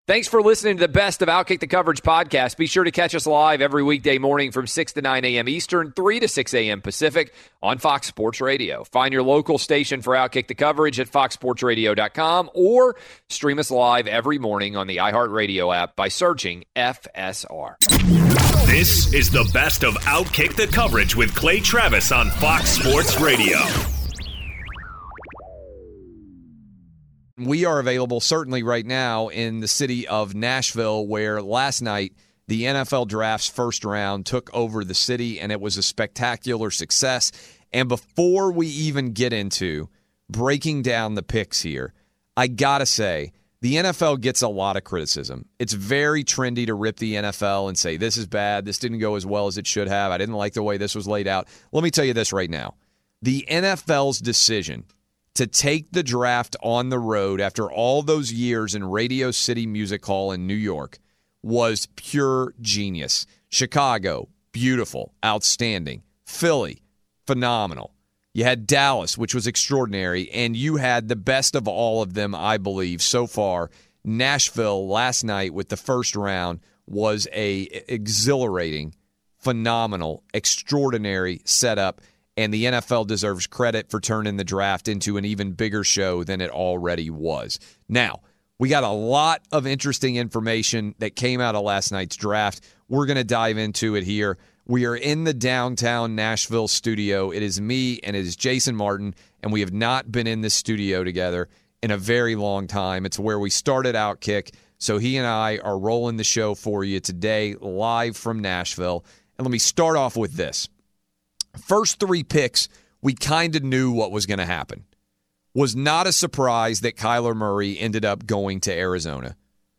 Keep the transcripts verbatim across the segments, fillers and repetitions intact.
Thanks for listening to the best of Outkick the Coverage podcast. Be sure to catch us live every weekday morning from six to nine a.m. Eastern, three to six a.m. Pacific on Fox Sports Radio. Find your local station for Outkick the Coverage at fox sports radio dot com or stream us live every morning on the iHeartRadio app by searching F S R. This is the best of Outkick the Coverage with Clay Travis on Fox Sports Radio. We are available certainly right now in the city of Nashville, where last night the N F L Draft's first round took over the city, and it was a spectacular success. And before we even get into breaking down the picks here, I got to say, the N F L gets a lot of criticism. It's very trendy to rip the N F L and say, this is bad, this didn't go as well as it should have, I didn't like the way this was laid out. Let me tell you this right now. The N F L's decision to take the draft on the road after all those years in Radio City Music Hall in New York was pure genius. Chicago, beautiful, outstanding. Philly, phenomenal. You had Dallas, which was extraordinary, and you had the best of all of them, I believe, so far. Nashville last night with the first round was a exhilarating, phenomenal, extraordinary setup. And the N F L deserves credit for turning the draft into an even bigger show than it already was. Now, we got a lot of interesting information that came out of last night's draft. We're going to dive into it here. We are in the downtown Nashville studio. It is me and it is Jason Martin, and we have not been in this studio together in a very long time. It's where we started Outkick, so he and I are rolling the show for you today live from Nashville. And let me start off with this. First three picks, we kind of knew what was going to happen. Was not a surprise that Kyler Murray ended up going to Arizona.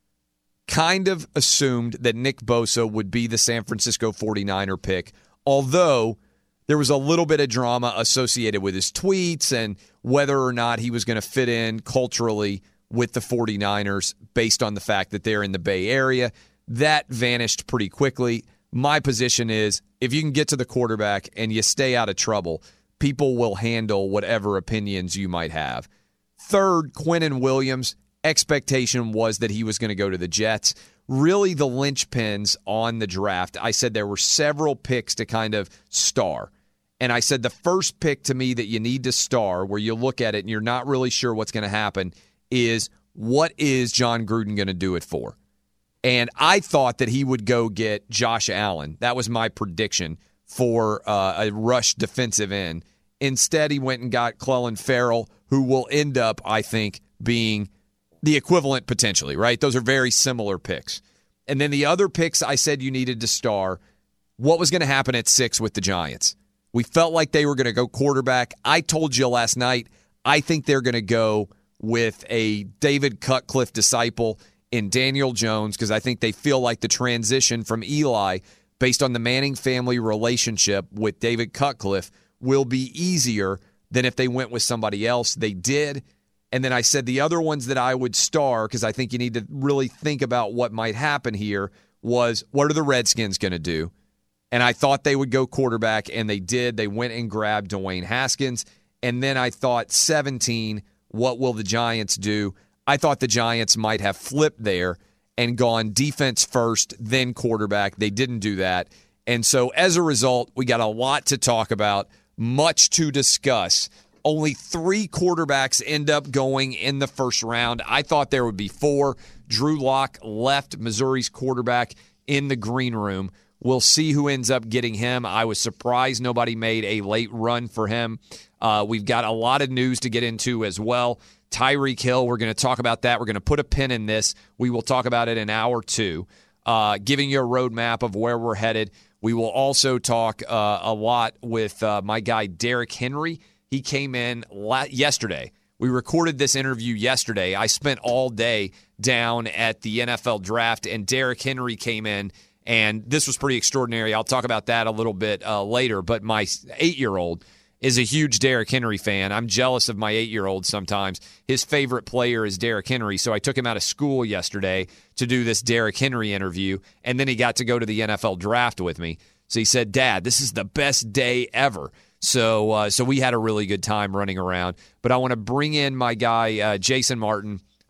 Kind of assumed that Nick Bosa would be the San Francisco forty-niner pick, although there was a little bit of drama associated with his tweets and whether or not he was going to fit in culturally with the forty-niners based on the fact that they're in the Bay Area. That vanished pretty quickly. My position is, if you can get to the quarterback and you stay out of trouble, people will handle whatever opinions you might have. Third, Quinnen Williams, expectation was that he was going to go to the Jets. Really the linchpins on the draft. I said there were several picks to kind of star. And I said the first pick to me that you need to star, where you look at it and you're not really sure what's going to happen, is what is John Gruden going to do it for? And I thought that he would go get Josh Allen. That was my prediction for uh, a rush defensive end. Instead, he went and got Clelin Ferrell, who will end up, I think, being the equivalent potentially, right? Those are very similar picks. And then the other picks I said you needed to star, what was going to happen at six with the Giants? We felt like they were going to go quarterback. I told you last night, I think they're going to go with a David Cutcliffe disciple in Daniel Jones, because I think they feel like the transition from Eli, based on the Manning family relationship with David Cutcliffe, will be easier than if they went with somebody else. They did. And then I said the other ones that I would star, because I think you need to really think about what might happen here, was what are the Redskins going to do? And I thought they would go quarterback, and they did. They went and grabbed Dwayne Haskins. And then I thought seventeen, what will the Giants do? I thought the Giants might have flipped there and gone defense first, then quarterback. They didn't do that. And so as a result, we got a lot to talk about, much to discuss. Only three quarterbacks end up going in the first round. I thought there would be four. Drew Lock left Missouri's quarterback in the green room. We'll see who ends up getting him. I was surprised nobody made a late run for him. Uh, we've got a lot of news to get into as well. Tyreek Hill, we're going to talk about that. We're going to put a pin in this. We will talk about it in hour two, uh, giving you a roadmap of where we're headed. We will also talk uh, a lot with uh, my guy, Derrick Henry. He came in la- yesterday. We recorded this interview yesterday. I spent all day down at the N F L draft, and Derrick Henry came in, and this was pretty extraordinary. I'll talk about that a little bit uh, later, but my eight-year-old is a huge Derrick Henry fan. I'm jealous of my eight-year-old sometimes. His favorite player is Derrick Henry, so I took him out of school yesterday to do this Derrick Henry interview, and then he got to go to the N F L draft with me. So he said, Dad, this is the best day ever. So uh, so we had a really good time running around. But I want to bring in my guy, uh, Jason Martin.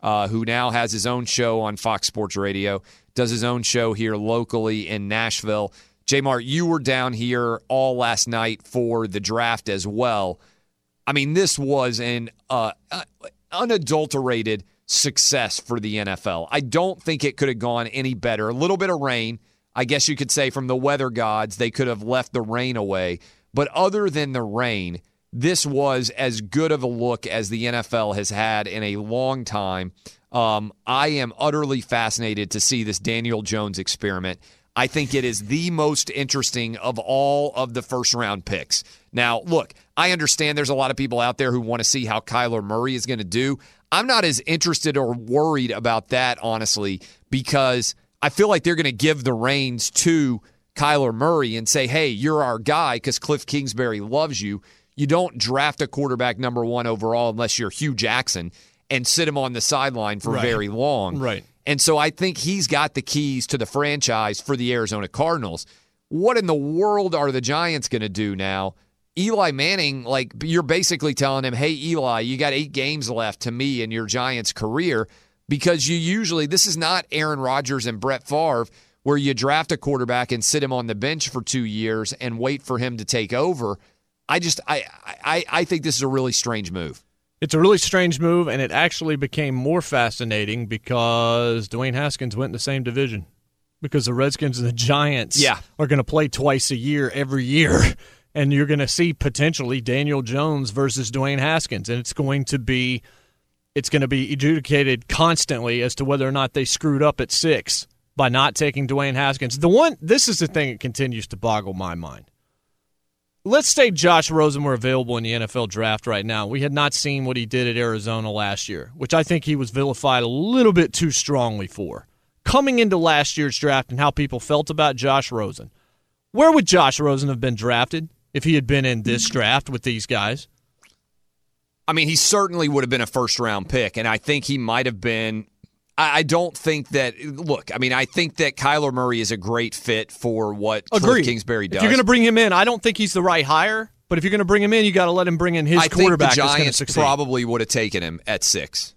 uh, who now has his own show on Fox Sports Radio, does his own show here locally in Nashville. J-Mart, you were down here all last night for the draft as well. I mean, this was an uh, unadulterated success for the N F L. I don't think it could have gone any better. A little bit of rain, I guess you could say, from the weather gods. They could have left the rain away. But other than the rain, this was as good of a look as the N F L has had in a long time. Um, I am utterly fascinated to see this Daniel Jones experiment. I think it is the most interesting of all of the first-round picks. Now, look, I understand there's a lot of people out there who want to see how Kyler Murray is going to do. I'm not as interested or worried about that, honestly, because I feel like they're going to give the reins to Kyler Murray and say, hey, you're our guy because Cliff Kingsbury loves you. You don't draft a quarterback number one overall unless you're Hugh Jackson and sit him on the sideline for right. very long. Right. And so I think he's got the keys to the franchise for the Arizona Cardinals. What in the world are the Giants going to do now? Eli Manning, like, you're basically telling him, hey, Eli, you got eight games left to me in your Giants career, because you usually, this is not Aaron Rodgers and Brett Favre where you draft a quarterback and sit him on the bench for two years and wait for him to take over. I just, I, I, I think this is a really strange move. It's a really strange move, and it actually became more fascinating because Dwayne Haskins went in the same division, because the Redskins and the Giants yeah. are going to play twice a year every year, and you're going to see potentially Daniel Jones versus Dwayne Haskins, and it's going to be it's going to be adjudicated constantly as to whether or not they screwed up at six by not taking Dwayne Haskins. The one, this is the thing that continues to boggle my mind. Let's say Josh Rosen were available in the N F L draft right now. We had not seen what he did at Arizona last year, which I think he was vilified a little bit too strongly for. Coming into last year's draft and how people felt about Josh Rosen, where would Josh Rosen have been drafted if he had been in this draft with these guys? I mean, he certainly would have been a first-round pick, and I think he might have been – I don't think that – look, I mean, I think that Kyler Murray is a great fit for what Cliff Kingsbury does. If you're going to bring him in, I don't think he's the right hire, but if you're going to bring him in, you got to let him bring in his I quarterback think the that's going to Giants succeed. probably would have taken him at six.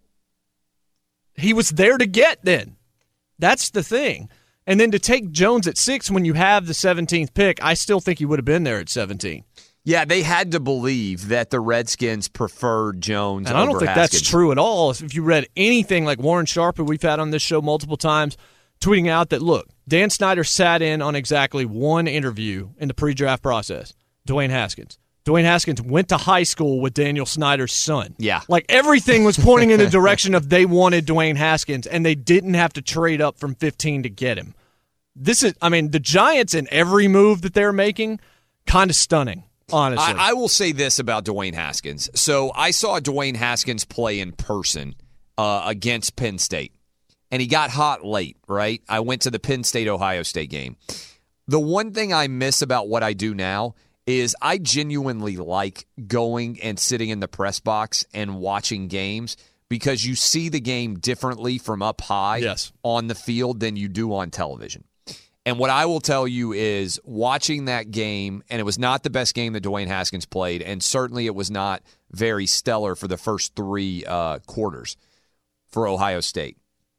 He was there to get then. That's the thing. And then to take Jones at six when you have the seventeenth pick, I still think he would have been there at seventeen. Yeah, they had to believe that the Redskins preferred Jones and over I don't think Haskins. that's true at all. If you read anything like Warren Sharp, who we've had on this show multiple times, tweeting out that, look, Dan Snyder sat in on exactly one interview in the pre-draft process, Dwayne Haskins. Dwayne Haskins went to high school with Daniel Snyder's son. Yeah. Like, everything was pointing in the direction of they wanted Dwayne Haskins, and they didn't have to trade up from fifteen to get him. This is, I mean, the Giants in every move that they're making, kind of stunning. Honestly. I, I will say this about Dwayne Haskins. So I saw Dwayne Haskins play in person uh, against Penn State, and he got hot late, right? I went to the Penn State-Ohio State game. The one thing I miss about what I do now is I genuinely like going and sitting in the press box and watching games, because you see the game differently from up high yes. on the field than you do on television. And what I will tell you is, watching that game, and it was not the best game that Dwayne Haskins played, and certainly it was not very stellar for the first three uh, quarters for Ohio State.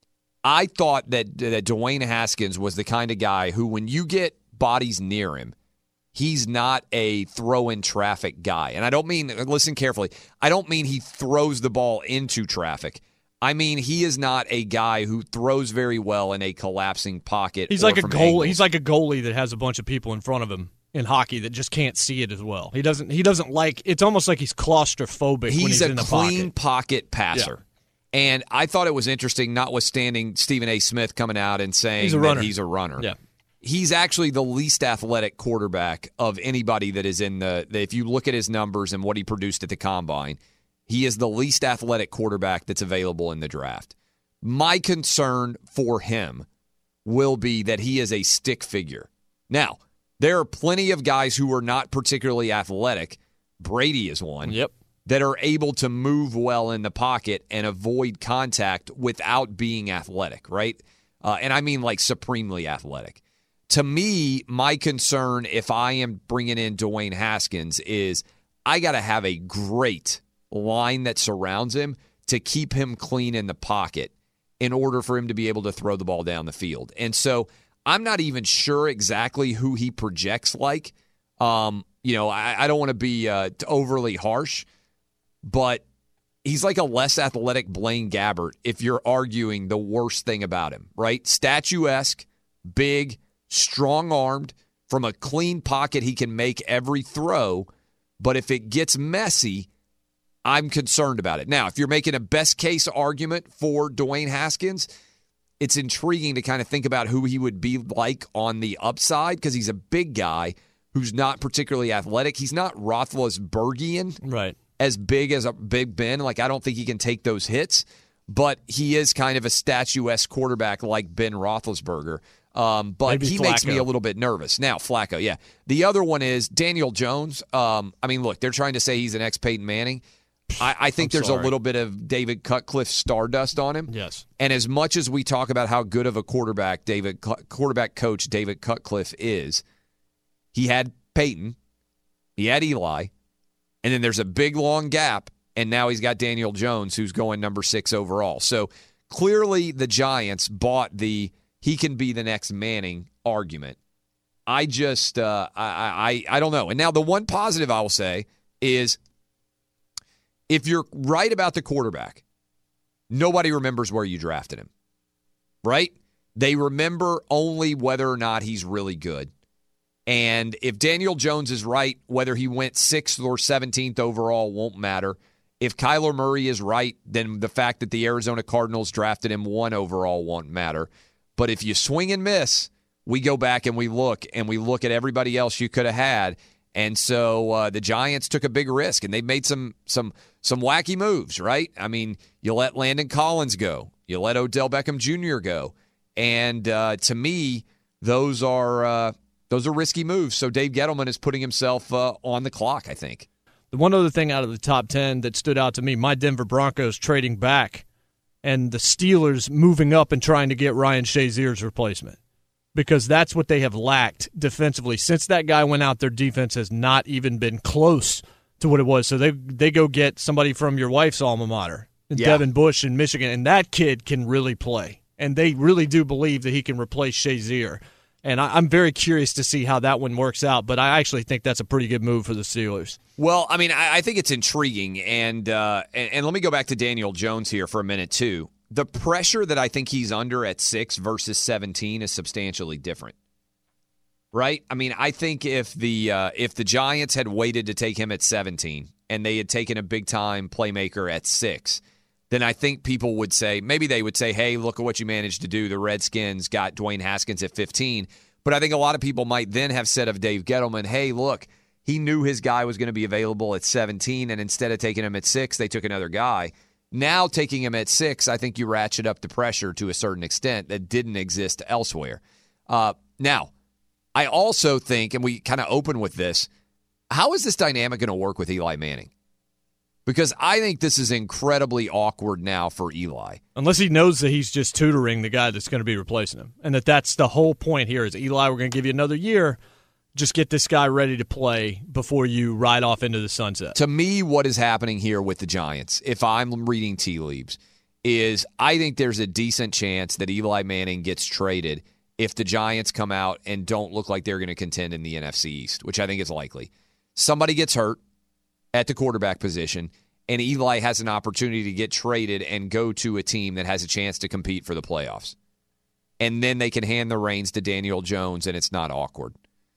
I thought that, that Dwayne Haskins was the kind of guy who, when you get bodies near him, he's not a throw-in traffic guy. And I don't mean, listen carefully, I don't mean he throws the ball into traffic. I mean, he is not a guy who throws very well in a collapsing pocket. He's or like a from goalie. angles. He's like a goalie that has a bunch of people in front of him in hockey that just can't see it as well. He doesn't. He doesn't like. It's almost like he's claustrophobic he's when he's a in the clean pocket, pocket passer. Yeah. And I thought it was interesting, notwithstanding Stephen A. Smith coming out and saying he's a that runner. he's a runner. Yeah. He's actually the least athletic quarterback of anybody that is in the, if you look at his numbers and what he produced at the Combine, he is the least athletic quarterback that's available in the draft. My concern for him will be that he is a stick figure. Now, there are plenty of guys who are not particularly athletic. Brady is one. Yep. That are able to move well in the pocket and avoid contact without being athletic, right? Uh, and I mean like supremely athletic. To me, my concern if I am bringing in Dwayne Haskins is I got to have a great line that surrounds him to keep him clean in the pocket in order for him to be able to throw the ball down the field. And so I'm not even sure exactly who he projects like. Um, you know, I, I don't want to be uh, overly harsh, but he's like a less athletic Blaine Gabbert if you're arguing the worst thing about him, right? Statuesque, big, strong-armed, from a clean pocket he can make every throw, but if it gets messy, I'm concerned about it. Now, if you're making a best-case argument for Dwayne Haskins, it's intriguing to kind of think about who he would be like on the upside because he's a big guy who's not particularly athletic. He's not Roethlisbergian, right? As big as a Big Ben. Like, I don't think he can take those hits, but he is kind of a statuesque quarterback like Ben Roethlisberger. Um, but Maybe he Flacco. makes me a little bit nervous. Now, Flacco, yeah. The other one is Daniel Jones. Um, I mean, look, they're trying to say he's an ex-Peyton Manning. I, I think I'm there's sorry. a little bit of David Cutcliffe stardust on him. Yes. And as much as we talk about how good of a quarterback David quarterback coach David Cutcliffe is, he had Peyton, he had Eli, and then there's a big, long gap, and now he's got Daniel Jones, who's going number six overall. So clearly the Giants bought the he can be the next Manning argument. I just, uh, I, I, I don't know. And now the one positive I will say is if you're right about the quarterback, nobody remembers where you drafted him, right? They remember only whether or not he's really good. And if Daniel Jones is right, whether he went sixth or seventeenth overall won't matter. If Kyler Murray is right, then the fact that the Arizona Cardinals drafted him one overall won't matter. But if you swing and miss, we go back and we look, and we look at everybody else you could have had. And so uh, the Giants took a big risk, and they made some some some wacky moves, right? I mean, you let Landon Collins go. You let Odell Beckham Junior go. And uh, to me, those are uh, those are risky moves. So Dave Gettleman is putting himself uh, on the clock, I think. The one other thing out of the top ten that stood out to me, my Denver Broncos trading back and the Steelers moving up and trying to get Ryan Shazier's replacement, because that's what they have lacked defensively. Since that guy went out, their defense has not even been close to what it was. So they they go get somebody from your wife's alma mater, Yeah. Devin Bush in Michigan, and that kid can really play. And they really do believe that he can replace Shazier. And I, I'm very curious to see how that one works out, but I actually think that's a pretty good move for the Steelers. Well, I mean, I, I think it's intriguing, and, uh, and and let me go back to Daniel Jones here for a minute, too. The pressure that I think he's under at six versus seventeen is substantially different, right? I mean, I think if the uh, if the Giants had waited to take him at seventeen and they had taken a big-time playmaker at six, then I think people would say, maybe they would say, hey, look at what you managed to do. The Redskins got Dwayne Haskins at fifteen. But I think a lot of people might then have said of Dave Gettleman, hey, look, he knew his guy was going to be available at seventeen, and instead of taking him at six, they took another guy. Now taking him at six, I think you ratchet up the pressure to a certain extent that didn't exist elsewhere. Uh, now, I also think, and we kind of open with this, how is this dynamic going to work with Eli Manning? Because I think this is incredibly awkward now for Eli. Unless he knows that he's just tutoring the guy that's going to be replacing him. And that that's the whole point here is, Eli, we're going to give you another year. Just get this guy ready to play before you ride off into the sunset. To me, what is happening here with the Giants, if I'm reading tea leaves, is I think there's a decent chance that Eli Manning gets traded if the Giants come out and don't look like they're going to contend in the N F C East, which I think is likely. Somebody gets hurt at the quarterback position, and Eli has an opportunity to get traded and go to a team that has a chance to compete for the playoffs. And then they can hand the reins to Daniel Jones, and it's not awkward.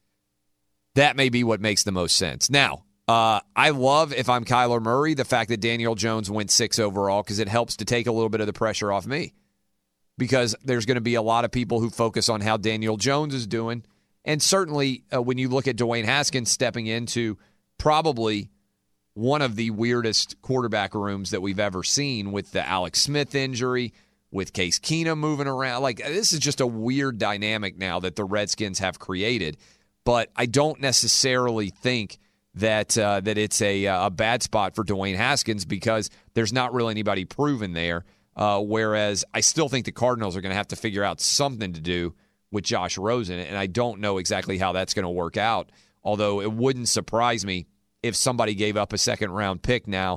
That may be what makes the most sense. Now, uh, I love, if I'm Kyler Murray, the fact that Daniel Jones went six overall because it helps to take a little bit of the pressure off me. Because there's going to be a lot of people who focus on how Daniel Jones is doing. And certainly uh, when you look at Dwayne Haskins stepping into probably one of the weirdest quarterback rooms that we've ever seen with the Alex Smith injury, with Case Keenum moving around. Like, this is just a weird dynamic now that the Redskins have created. But I don't necessarily think that uh, that it's a, a bad spot for Dwayne Haskins because there's not really anybody proven there. Uh, whereas I still think the Cardinals are going to have to figure out something to do with Josh Rosen, and I don't know exactly how that's going to work out, although it wouldn't surprise me if somebody gave up a second-round pick now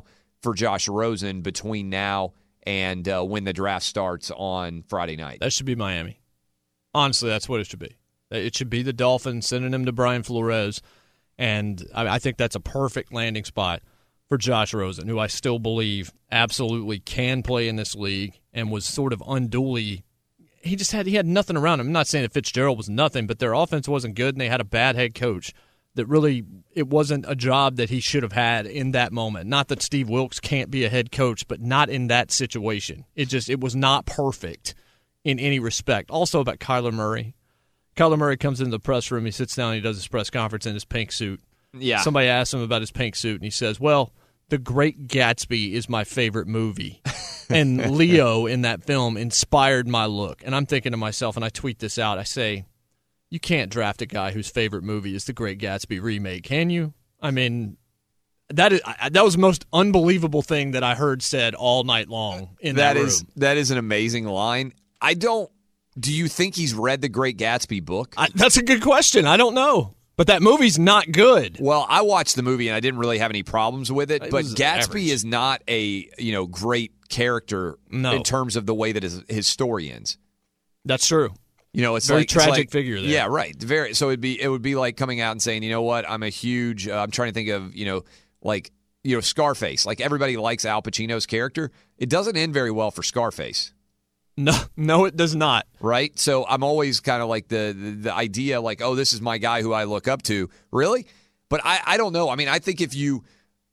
for Josh Rosen between now and uh, when the draft starts on Friday night? That should be Miami. Honestly, that's what it should be. It should be the Dolphins sending him to Brian Flores, and I, I think that's a perfect landing spot for Josh Rosen, who I still believe absolutely can play in this league and was sort of unduly. He just had he had nothing around him. I'm not saying that Fitzgerald was nothing, but their offense wasn't good, and they had a bad head coach. That really, it wasn't a job that he should have had in that moment. Not that Steve Wilks can't be a head coach, but not in that situation. It just, it was not perfect in any respect. Also about Kyler Murray. Kyler Murray comes into the press room, he sits down, and he does his press conference in his pink suit. Yeah. Somebody asks him about his pink suit, and he says, well, The Great Gatsby is my favorite movie. And Leo in that film inspired my look. And I'm thinking to myself, and I tweet this out, I say, you can't draft a guy whose favorite movie is The Great Gatsby remake, can you? I mean, that is that was the most unbelievable thing that I heard said all night long in that, that room. is that is an amazing line. I don't. Do you think he's read the Great Gatsby book? I, that's a good question. I don't know, but that movie's not good. Well, I watched the movie and I didn't really have any problems with it. It but was Gatsby average. is not a you know great character No. in terms of the way that his, his story ends. That's true. You know, it's Very like, it's tragic like- figure there. Yeah, right. Very. So it'd be it would be like coming out and saying, you know what, I'm a huge. Uh, I'm trying to think of you know like you know Scarface. Like everybody likes Al Pacino's character. It doesn't end very well for Scarface, No, no, it does not. right? So I'm always kind of like the, the the idea like, oh, this is my guy who I look up to. Really? But I I don't know. I mean, I think if you.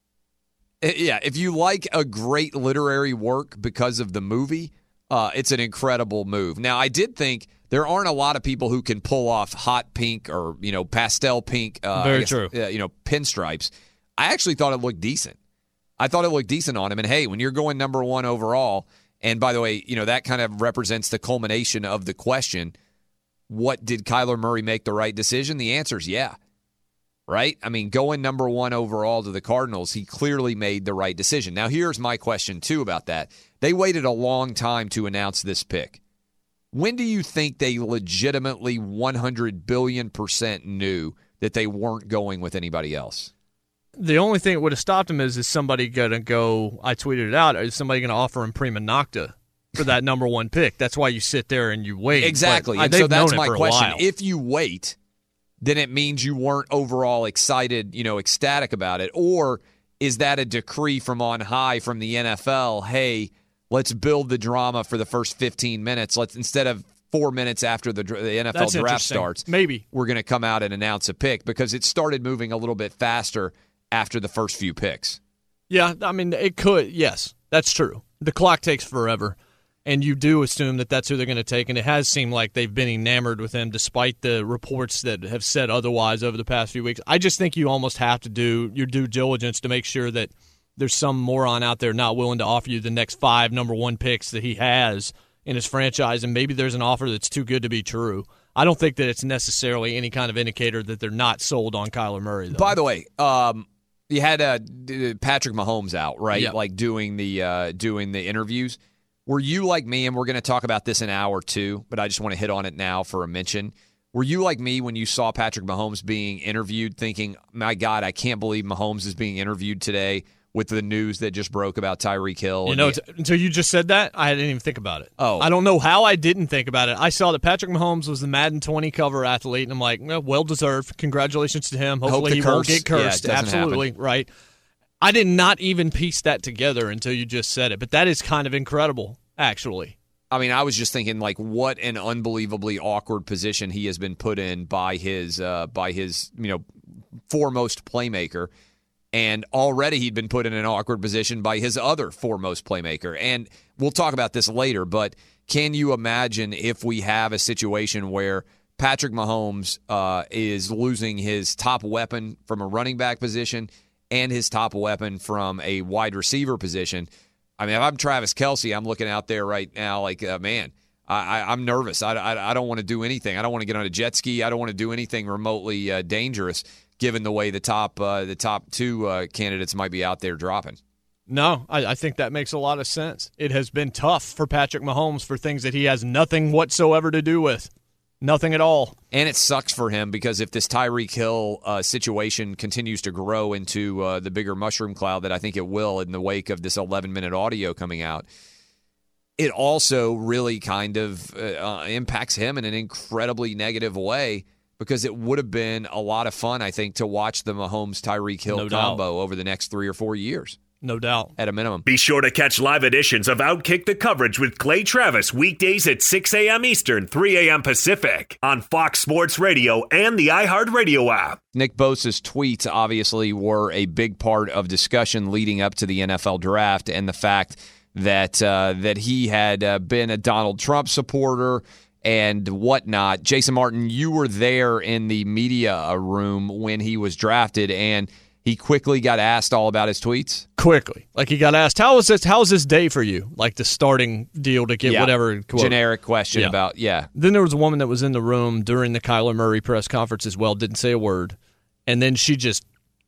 Yeah, if you like a great literary work because of the movie, uh, it's an incredible move. Now, I did think there aren't a lot of people who can pull off hot pink or you know pastel pink. Uh, Very I guess, true. Uh, you know pinstripes. I actually thought it looked decent. I thought it looked decent on him. And hey, when you're going number one overall, and by the way, you know that kind of represents the culmination of the question: what did Kyler Murray make the right decision? The answer is yeah. Right? I mean, going number one overall to the Cardinals, he clearly made the right decision. Now, here's my question, too, about that. They waited a long time to announce this pick. When do you think they legitimately one hundred billion percent knew that they weren't going with anybody else? The only thing that would have stopped him is, is somebody going to go, I tweeted it out, is somebody going to offer him Prima Nocta for that number one pick? That's why you sit there and you wait. Exactly. But, uh, And so they've that's known it my for a question. while. If you wait, then it means you weren't overall excited, you know, ecstatic about it. Or is that a decree from on high from the N F L? Hey, let's build the drama for the first fifteen minutes. Let's instead of four minutes after the, the N F L That's draft interesting. starts, Maybe. we're going to come out and announce a pick because it started moving a little bit faster after the first few picks. Yeah, I mean, it could. Yes, that's true. The clock takes forever, and you do assume that that's who they're going to take, and it has seemed like they've been enamored with him despite the reports that have said otherwise over the past few weeks. I just think you almost have to do your due diligence to make sure that there's some moron out there not willing to offer you the next five number one picks that he has in his franchise, and maybe there's an offer that's too good to be true. I don't think that it's necessarily any kind of indicator that they're not sold on Kyler Murray, though. By the way, um, you had uh, Patrick Mahomes out, right? Yep. Like doing the uh, doing the interviews. Were you like me, and we're going to talk about this in hour two, but I just want to hit on it now for a mention. Were you like me when you saw Patrick Mahomes being interviewed thinking, my God, I can't believe Mahomes is being interviewed today with the news that just broke about Tyreek Hill? You and know, the- t- until you just said that, I didn't even think about it. Oh. I don't know how I didn't think about it. I saw that Patrick Mahomes was the Madden twenty cover athlete, and I'm like, well, well-deserved. Congratulations to him. Hopefully the he won't curse- get cursed. yeah, it doesn't Absolutely, right. I did not even piece that together until you just said it, but that is kind of incredible, actually. I mean, I was just thinking, like, what an unbelievably awkward position he has been put in by his, uh, by his, you know, foremost playmaker, and already he'd been put in an awkward position by his other foremost playmaker. And we'll talk about this later, but can you imagine if we have a situation where Patrick Mahomes uh, is losing his top weapon from a running back position and his top weapon from a wide receiver position? I mean, if I'm Travis Kelce, I'm looking out there right now like, uh, man, I, I, I'm nervous. I, I, I don't want to do anything. I don't want to get on a jet ski. I don't want to do anything remotely uh, dangerous, given the way the top uh, the top two uh, candidates might be out there dropping. No, I, I think that makes a lot of sense. It has been tough for Patrick Mahomes for things that he has nothing whatsoever to do with. Nothing at all. And it sucks for him because if this Tyreek Hill uh, situation continues to grow into uh, the bigger mushroom cloud that I think it will in the wake of this eleven-minute audio coming out, it also really kind of uh, impacts him in an incredibly negative way because it would have been a lot of fun, I think, to watch the Mahomes-Tyreek Hill No combo doubt. over the next three or four years. No doubt. At a minimum. Be sure to catch live editions of Outkick the Coverage with Clay Travis weekdays at six a.m. Eastern, three a.m. Pacific on Fox Sports Radio and the iHeartRadio app. Nick Bosa's tweets obviously were a big part of discussion leading up to the N F L draft and the fact that uh, that he had uh, been a Donald Trump supporter and whatnot. Jason Martin, you were there in the media room when he was drafted, and he quickly got asked all about his tweets? Quickly. Like he got asked, how was this how was this day for you? Like the starting deal to get yeah. whatever quote. Generic question yeah. about, yeah. Then there was a woman that was in the room during the Kyler Murray press conference as well, didn't say a word. And then she just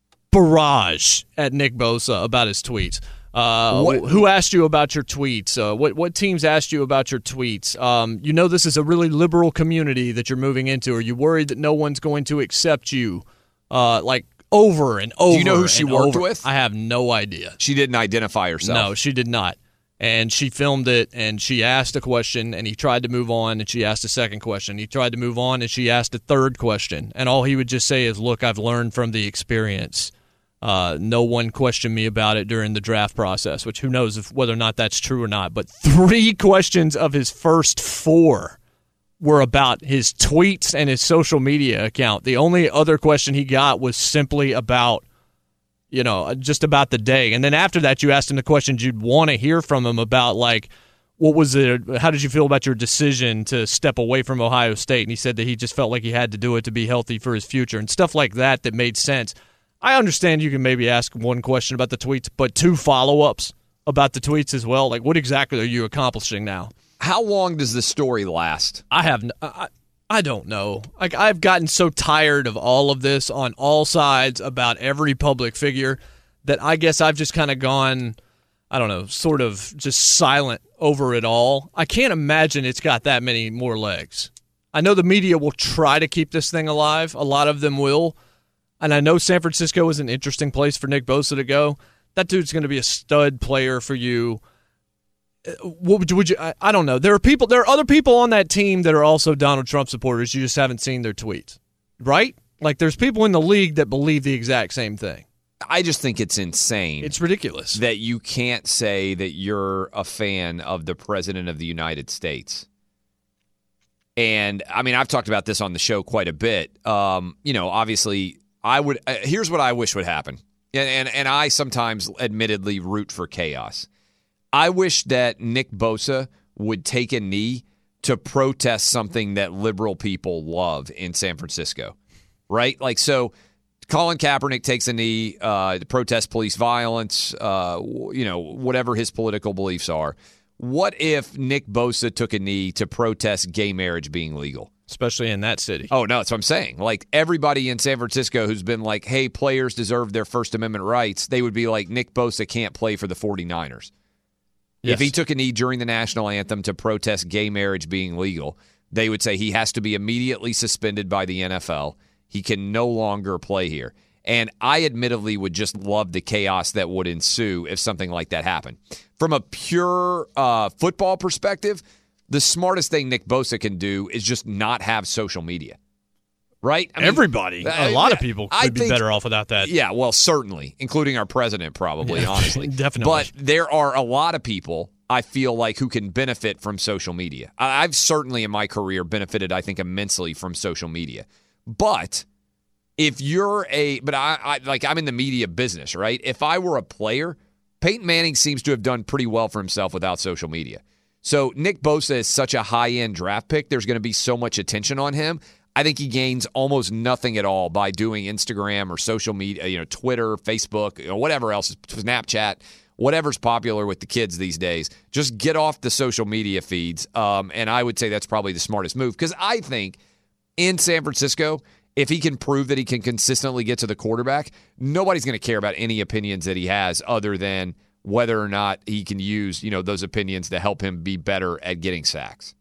barrage at Nick Bosa about his tweets. Uh, What- who asked you about your tweets? Uh, what what teams asked you about your tweets? Um, you know this is a really liberal community that you're moving into. Are you worried that no one's going to accept you? Uh, like over and over. Do you know who she and worked over. with? I have no idea. She didn't identify herself. No, she did not. And she filmed it, and she asked a question, and he tried to move on, and she asked a second question. He tried to move on, and she asked a third question. And all he would just say is, look, I've learned from the experience. Uh, no one questioned me about it during the draft process, which who knows if, whether or not that's true or not. But three questions of his first four were about his tweets and his social media account. The only other question he got was simply about, you know, just about the day. And then after that, you asked him the questions you'd want to hear from him about, like, what was it? How did you feel about your decision to step away from Ohio State? And he said that he just felt like he had to do it to be healthy for his future and stuff like that that made sense. I understand you can maybe ask one question about the tweets, but two follow-ups about the tweets as well. Like, what exactly are you accomplishing now? How long does the story last? I have n- I, I don't know. Like, I've gotten so tired of all of this on all sides about every public figure that I guess I've just kind of gone, I don't know, sort of just silent over it all. I can't imagine it's got that many more legs. I know the media will try to keep this thing alive. A lot of them will. And I know San Francisco is an interesting place for Nick Bosa to go. That dude's going to be a stud player for you. What would you, would you I, I don't know. There are people. There are other people on that team that are also Donald Trump supporters. You just haven't seen their tweets, right? Like there's people in the league that believe the exact same thing. I just think it's insane. It's ridiculous that you can't say that you're a fan of the President of the United States. And I mean, I've talked about this on the show quite a bit. Um, you know, obviously, I would. Uh, here's what I wish would happen, and, and and I sometimes, admittedly, root for chaos. I wish that Nick Bosa would take a knee to protest something that liberal people love in San Francisco, right? Like, so Colin Kaepernick takes a knee uh, to protest police violence, uh, you know, whatever his political beliefs are. What if Nick Bosa took a knee to protest gay marriage being legal? Especially in that city. Oh, no, that's what I'm saying. Like, everybody in San Francisco who's been like, hey, players deserve their First Amendment rights, they would be like, Nick Bosa can't play for the 49ers. Yes. If he took a knee during the national anthem to protest gay marriage being legal, they would say he has to be immediately suspended by the N F L. He can no longer play here. And I admittedly would just love the chaos that would ensue if something like that happened. From a pure uh, football perspective, the smartest thing Nick Bosa can do is just not have social media. Right? I mean, Everybody. uh, a lot of people could I be think- better off without that. Yeah, well, certainly, including our president, probably, Yeah, honestly. definitely. But there are a lot of people, I feel like, who can benefit from social media. I- I've certainly in my career benefited, I think, immensely from social media. But if you're a, but I, I like, I'm in the media business, right? If I were a player, Peyton Manning seems to have done pretty well for himself without social media. So Nick Bosa is such a high-end draft pick. There's going to be so much attention on him. I think he gains almost nothing at all by doing Instagram or social media, you know, Twitter, Facebook, you know, whatever else, Snapchat, whatever's popular with the kids these days. Just get off the social media feeds. Um, and I would say that's probably the smartest move because I think in San Francisco, if he can prove that he can consistently get to the quarterback, nobody's going to care about any opinions that he has other than whether or not he can use, you know, those opinions to help him be better at getting sacks.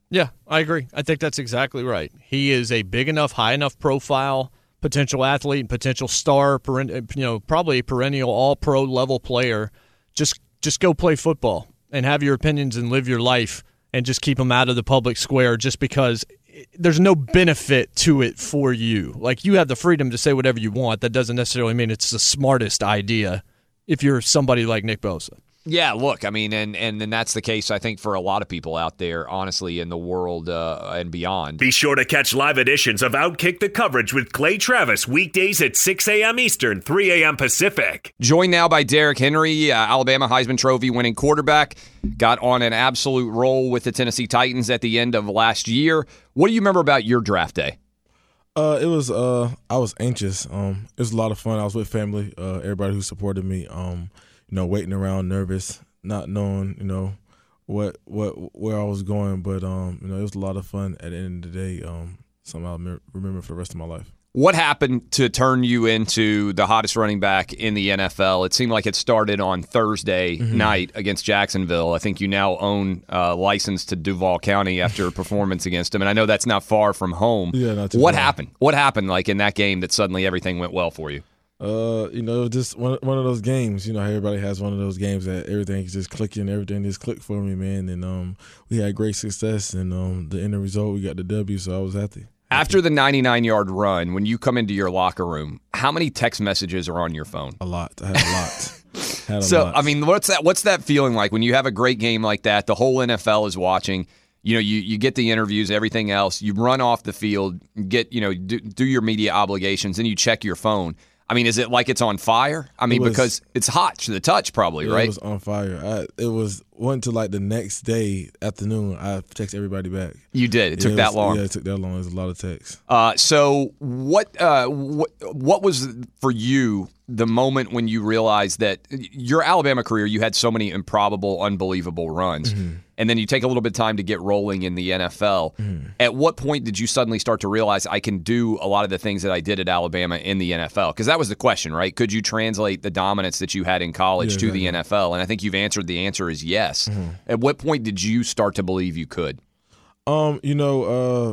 Yeah, I agree. I think that's exactly right. He is a big enough, high enough profile potential athlete and potential star, you know, probably a perennial all-pro level player. Just just go play football and have your opinions and live your life and just keep them out of the public square just because there's no benefit to it for you. Like, you have the freedom to say whatever you want. That doesn't necessarily mean it's the smartest idea if you're somebody like Nick Bosa. Yeah, look, I mean, and, and and that's the case, I think, for a lot of people out there, honestly, in the world uh, and beyond. Be sure to catch live editions of Outkick the Coverage with Clay Travis weekdays at six a.m. Eastern, three a.m. Pacific. Joined now by Derrick Henry, uh, Alabama Heisman Trophy winning quarterback. Got on an absolute roll with the Tennessee Titans at the end of last year. What do you remember about your draft day? Uh, it was uh, I was anxious. Um, it was a lot of fun. I was with family, uh, everybody who supported me. Um, you know, waiting around, nervous, not knowing, you know, what what where I was going. But um, you know, it was a lot of fun. At the end of the day, um, something I'll remember for the rest of my life. What happened to turn you into the hottest running back in the N F L? It seemed like it started on Thursday mm-hmm. night against Jacksonville. I think you now own a license to Duval County after a performance against them, and I know that's not far from home. Yeah, not too What far. happened? What happened like in that game that suddenly everything went well for you? Uh, you know, just one one of those games. You know, how everybody has one of those games that everything's just clicking, everything just clicked for me, man. And um, we had great success, and um, the end result, we got the W, so I was happy. After the ninety-nine-yard run, when you come into your locker room, how many text messages are on your phone? A lot. I had a lot. had a so, lot. I mean, what's that? What's that feeling like when you have a great game like that? The whole N F L is watching. You know, you, you get the interviews, everything else. You run off the field, get you know, do, do your media obligations, and you check your phone. I mean, is it like it's on fire? I mean, it was, because it's hot to the touch, probably, yeah, right? It was on fire. I, it was went to like the next day afternoon. I texted everybody back. You did. It yeah, took it that was, long. Yeah, it took that long. It was a lot of texts. Uh, so what, uh, what what was for you the moment when you realized that your Alabama career, you had so many improbable, unbelievable runs, mm-hmm. and then you take a little bit of time to get rolling in the N F L. Mm-hmm. At what point did you suddenly start to realize I can do a lot of the things that I did at Alabama in the N F L? Because that was the question, right? Could you translate the dominance that you had in college yeah, to exactly. the N F L? And I think you've answered the answer is yes. Mm-hmm. At what point did you start to believe you could? Um, you know, uh,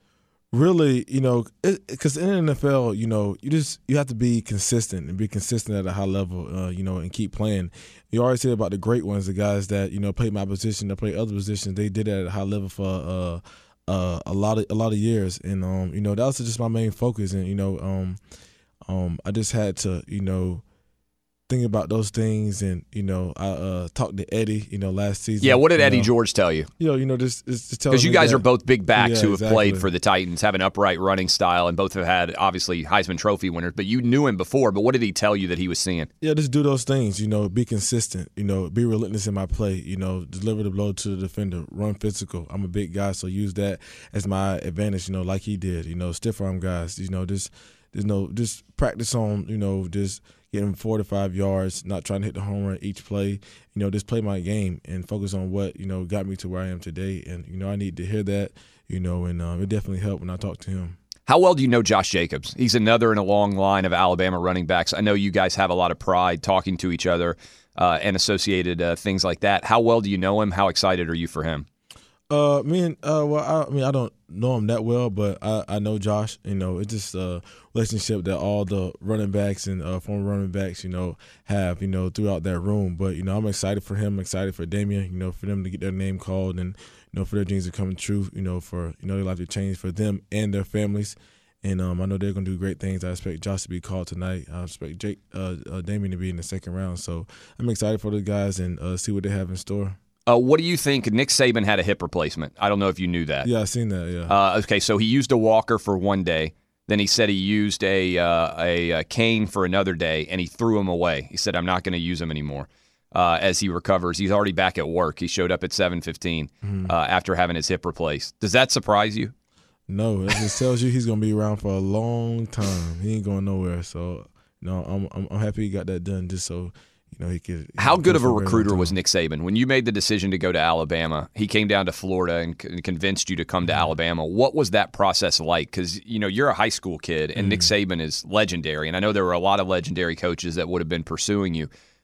really, you know, because in the N F L, you know, you just you have to be consistent and be consistent at a high level, uh, you know, and keep playing. You always hear about the great ones, the guys that you know play my position, that play other positions. They did it at a high level for uh, uh, a lot of a lot of years, and um, you know, that was just my main focus. And you know, um, um, I just had to, you know. Think about those things, and you know, I uh, talked to Eddie, you know, last season. Yeah, what did Eddie know, George tell you? You know, you know, just just tell because you guys that, are both big backs yeah, who have exactly. played for the Titans, have an upright running style, and both have had obviously Heisman Trophy winners. But you knew him before. But what did he tell you that he was seeing? Yeah, just do those things. You know, be consistent. You know, be relentless in my play. You know, deliver the blow to the defender. Run physical. I'm a big guy, so use that as my advantage. You know, like he did. You know, stiff arm guys. You know, just you know, just practice on. You know, just. Getting four to five yards, not trying to hit the home run each play. You know, just play my game and focus on what, you know, got me to where I am today. And, you know, I need to hear that, you know, and um, it definitely helped when I talked to him. How well do you know Josh Jacobs? He's another in a long line of Alabama running backs. I know you guys have a lot of pride talking to each other uh, and associated uh, things like that. How well do you know him? How excited are you for him? Uh, me and uh, well, I, I mean, I don't know him that well, but I, I know Josh. You know, it's just a relationship that all the running backs and uh, former running backs, you know, have, you know, throughout that room. But you know, I'm excited for him. I'm excited for Damian. You know, for them to get their name called and you know for their dreams to come true. You know, for you know their life to change for them and their families. And um, I know they're gonna do great things. I expect Josh to be called tonight. I expect Jake, uh, uh, Damian to be in the second round. So I'm excited for the guys and uh, see what they have in store. Uh, what do you think? Nick Saban had a hip replacement. I don't know if you knew that. Yeah, I seen that. Yeah. Uh, okay, so he used a walker for one day. Then he said he used a, uh, a a cane for another day, and he threw him away. He said, "I'm not going to use him anymore." Uh, as he recovers, he's already back at work. He showed up at seven fifteen mm-hmm. uh, after having his hip replaced. Does that surprise you? No, it just tells you he's going to be around for a long time. He ain't going nowhere. So, you know, I'm I'm, I'm happy he got that done just so. You know, he could, he How good of a a recruiter was Nick Saban? When you made the decision to go to Alabama, he came down to Florida and c- convinced you to come to mm-hmm. Alabama. What was that process like? Because, you know, you're a high school kid, and mm-hmm. Nick Saban is legendary. And I know there were a lot of legendary coaches that would have been pursuing you.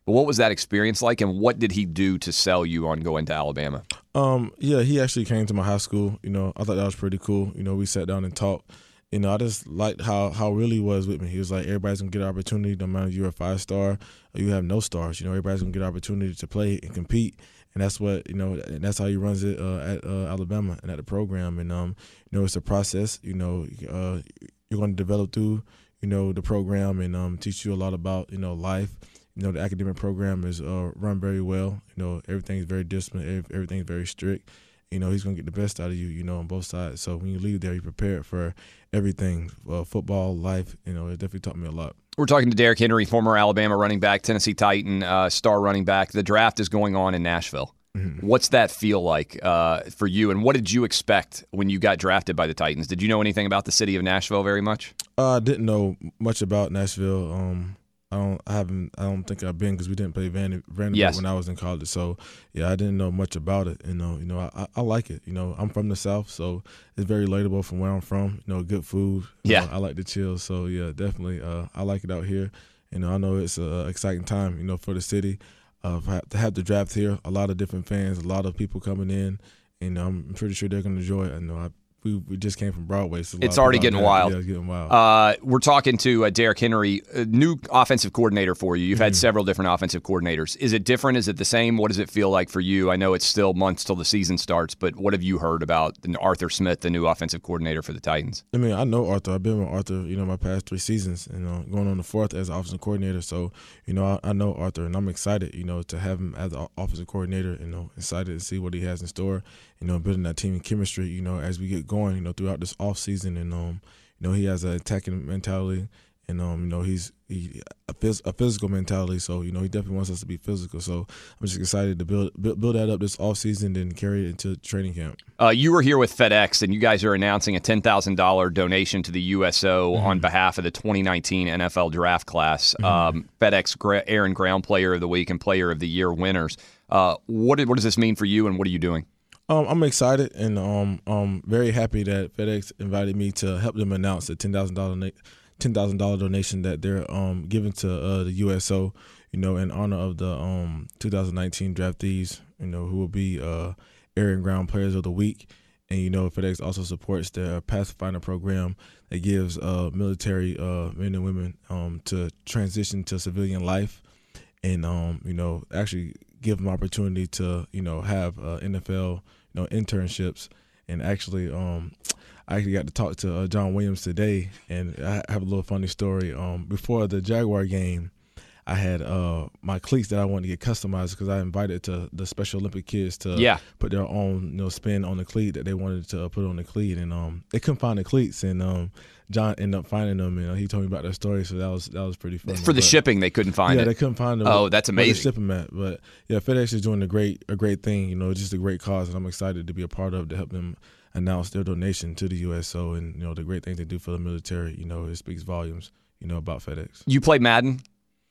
But what was that experience like, and what did he do to sell you on going to Alabama? Um, yeah, he actually came to my high school. You know, I thought that was pretty cool. You know, we sat down and talked. You know, I just liked how how real he was with me. He was like, everybody's gonna get an opportunity, no matter if you're a five star or you have no stars. You know, everybody's gonna get an opportunity to play and compete. And that's what, you know, and that's how he runs it uh, at uh, Alabama and at the program. And, um, you know, it's a process. You know, uh, you're going to develop through, you know, the program and um, teach you a lot about, you know, life. You know, the academic program is uh, run very well. You know, everything's very disciplined. Everything's very strict. You know, he's going to get the best out of you, you know, on both sides. So when you leave there, you're prepared for everything, uh, football, life. You know, it definitely taught me a lot. We're talking to Derrick Henry, former Alabama running back, Tennessee Titan, uh, star running back. The draft is going on in Nashville. Mm-hmm. What's that feel like uh, for you, and what did you expect when you got drafted by the Titans? Did you know anything about the city of Nashville very much? Uh, I didn't know much about Nashville. Um, I don't, I haven't, I don't think I've been because we didn't play Van, Vanderbilt yes. when I was in college. So yeah, I didn't know much about it. You know, you know, I, I like it. You know, I'm from the South, so it's very relatable from where I'm from. You know, good food. Yeah, know, I like to chill. So yeah, definitely, uh, I like it out here. You know, I know it's an exciting time. You know, for the city, uh, to have the draft here, a lot of different fans, a lot of people coming in. You know, I'm pretty sure they're going to enjoy it. I know I. We, we just came from Broadway. So it's already getting wild. Yeah, it's getting wild. Uh, we're talking to uh, Derrick Henry, a new offensive coordinator for you. You've mm-hmm. had several different offensive coordinators. Is it different? Is it the same? What does it feel like for you? I know it's still months till the season starts, but what have you heard about Arthur Smith, the new offensive coordinator for the Titans? I mean, I know Arthur. I've been with Arthur, you know, my past three seasons, you know, going on the fourth as offensive coordinator. So, you know, I, I know Arthur, and I'm excited, you know, to have him as the offensive coordinator. You know, excited to see what he has in store. You know, building that team chemistry, you know, as we get going, you know, throughout this off season. And, um, you know, he has an attacking mentality and, um, you know, he's he, a, phys- a physical mentality. So, you know, he definitely wants us to be physical. So I'm just excited to build build, build that up this off season and carry it into training camp. Uh, you were here with FedEx, and you guys are announcing a ten thousand dollars donation to the U S O mm-hmm. on behalf of the twenty nineteen N F L Draft Class. Mm-hmm. Um, FedEx Gra- Aaron Ground Player of the Week and Player of the Year winners. Uh, what, did, what does this mean for you, and what are you doing? Um, I'm excited and um, I'm very happy that FedEx invited me to help them announce the ten thousand dollars ten thousand dollars donation that they're um, giving to uh, the U S O, you know, in honor of the um, two thousand nineteen draftees, you know, who will be uh, Air and Ground Players of the Week. And, you know, FedEx also supports their Pathfinder program that gives uh, military uh, men and women um, to transition to civilian life and, um, you know, actually give them opportunity to, you know, have uh, N F L, you know, internships. And actually, um, I actually got to talk to uh, John Williams today, and I have a little funny story. Um, before the Jaguar game, I had uh, my cleats that I wanted to get customized because I invited to the Special Olympic kids to yeah. put their own, you know, spin on the cleat that they wanted to put on the cleat, and um, they couldn't find the cleats, and um, John ended up finding them, and uh, he told me about that story, so that was that was pretty funny. For the but, shipping, they couldn't find yeah, it. Yeah, they couldn't find them. Oh, that's amazing. Ship them at, but yeah, FedEx is doing a great a great thing. You know, just a great cause, and I'm excited to be a part of to help them announce their donation to the U S O, and you know the great thing they do for the military. You know, it speaks volumes. You know about FedEx. You play Madden?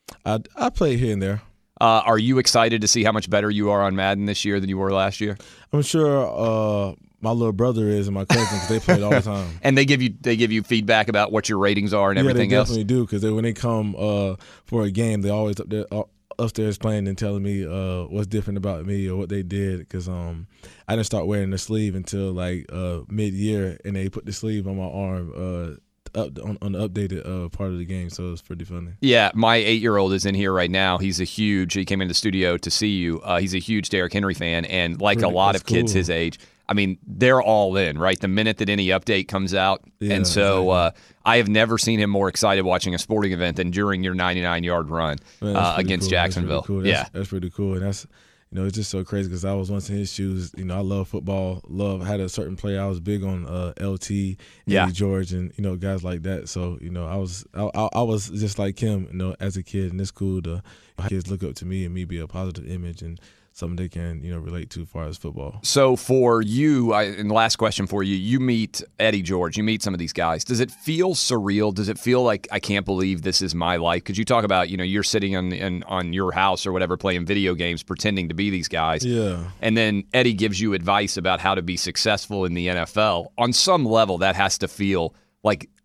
I I play here and there. Uh, are you excited to see how much better you are on Madden this year than you were last year? I'm sure uh, my little brother is and my cousin because they play it all the time. And they give you they give you feedback about what your ratings are and yeah, everything else? Yeah, they definitely else? do because when they come uh, for a game, they always up there uh, upstairs playing and telling me uh, what's different about me or what they did because um, I didn't start wearing the sleeve until like uh, mid-year, and they put the sleeve on my arm uh, Up, on, on the updated uh, part of the game, so it's pretty funny. Yeah, my eight-year-old is in here right now. He's a huge, he came in the studio to see you. Uh, he's a huge Derrick Henry fan, and like really? a lot That's of kids cool. his age, I mean, they're all in, right? The minute that any update comes out. Yeah, and so exactly. uh, I have never seen him more excited watching a sporting event than during your ninety-nine-yard run Man, uh, against cool. Jacksonville. That's cool. that's, yeah, that's pretty cool, and that's you know it's just so crazy because I was once in his shoes. You know, I love football. Love had a certain player. I was big on uh, L T, Eddie yeah. George, and you know guys like that. So you know, I was I, I, I was just like him. You know, as a kid, and it's cool to have kids look up to me and me be a positive image and something they can, you know, relate to as far as football. So for you, I, and the last question for you, you meet Eddie George, you meet some of these guys. Does it feel surreal? Does it feel like I can't believe this is my life? Because you talk about, you know, you're sitting on, in, on your house or whatever playing video games pretending to be these guys. Yeah. And then Eddie gives you advice about how to be successful in the N F L. On some level, that has to feel like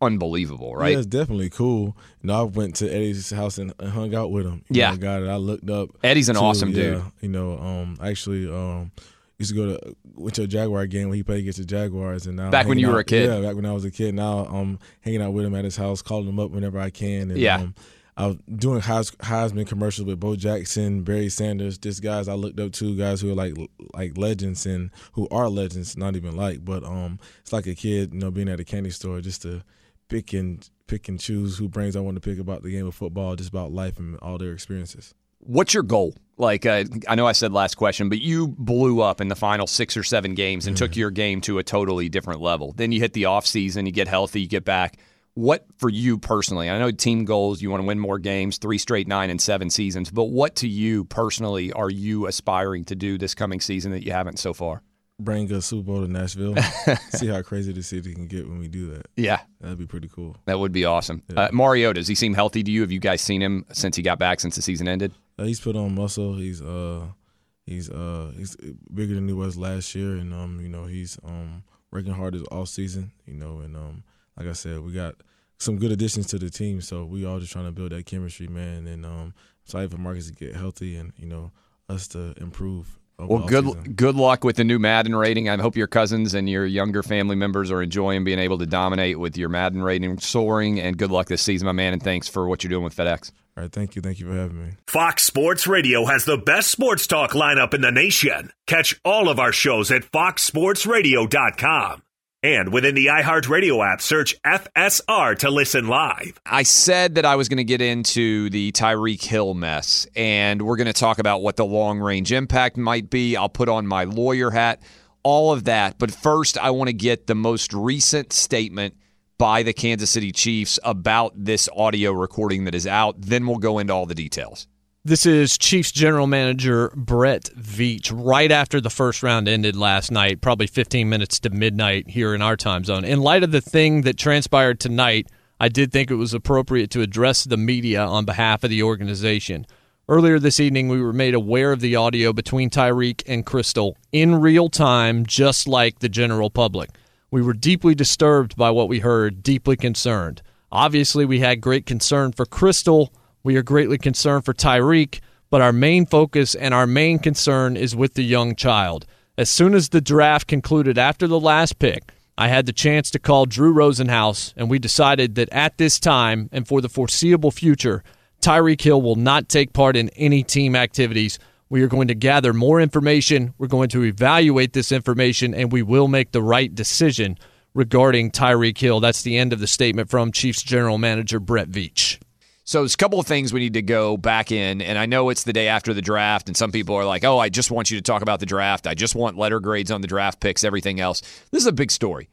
unbelievable, right? Yeah, it's definitely cool. You know, I went to Eddie's house and, and hung out with him. You yeah. know, a guy that I looked up. Eddie's an to, awesome yeah, dude. You know, um, actually um, used to go to went to a Jaguar game when he played against the Jaguars. And now back when you out, were a kid? Yeah, back when I was a kid. Now I'm hanging out with him at his house, calling him up whenever I can. And, yeah. Um, I was doing Heis- Heisman commercials with Bo Jackson, Barry Sanders, just guys I looked up to, guys who are like like legends and who are legends, not even like, but um, it's like a kid, you know, being at a candy store just to pick and pick and choose who brains I want to pick about the game of football, just about life and all their experiences. What's your goal? Like, uh, I know I said last question, but you blew up in the final six or seven games and mm-hmm. took your game to a totally different level. Then you hit the offseason, you get healthy, you get back. What for you personally? I know team goals, you want to win more games, three straight nine and seven seasons, but what to you personally are you aspiring to do this coming season that you haven't so far? Bring a Super Bowl to Nashville. See how crazy the city can get when we do that. Yeah. That'd be pretty cool. That would be awesome. Yeah. Uh, Mario, does he seem healthy to you? Have you guys seen him since he got back, since the season ended? Uh, he's put on muscle. He's uh he's uh he's bigger than he was last year, and um you know he's um working hard this off season, you know, and um like I said, we got some good additions to the team, so we all just trying to build that chemistry, man. And um, excited for Marcus to get healthy and, you know, us to improve. Well, good good luck with the new Madden rating. I hope your cousins and your younger family members are enjoying being able to dominate with your Madden rating soaring, and good luck this season, my man, and thanks for what you're doing with FedEx. All right, thank you. Thank you for having me. Fox Sports Radio has the best sports talk lineup in the nation. Catch all of our shows at fox sports radio dot com. And within the iHeartRadio app, search F S R to listen live. I said that I was going to get into the Tyreek Hill mess, and we're going to talk about what the long-range impact might be. I'll put on my lawyer hat, all of that. But first, I want to get the most recent statement by the Kansas City Chiefs about this audio recording that is out. Then we'll go into all the details. This is Chiefs General Manager Brett Veach right after the first round ended last night, probably fifteen minutes to midnight here in our time zone. In light of the thing that transpired tonight, I did think it was appropriate to address the media on behalf of the organization. Earlier this evening, we were made aware of the audio between Tyreek and Crystal in real time, just like the general public. We were deeply disturbed by what we heard, deeply concerned. Obviously, we had great concern for Crystal. We are greatly concerned for Tyreek, but our main focus and our main concern is with the young child. As soon as the draft concluded after the last pick, I had the chance to call Drew Rosenhaus, and we decided that at this time and for the foreseeable future, Tyreek Hill will not take part in any team activities. We are going to gather more information, we're going to evaluate this information, and we will make the right decision regarding Tyreek Hill. That's the end of the statement from Chiefs General Manager Brett Veach. So there's a couple of things we need to go back in, and I know it's the day after the draft, and some people are like, oh, I just want you to talk about the draft. I just want letter grades on the draft picks, everything else. This is a big story,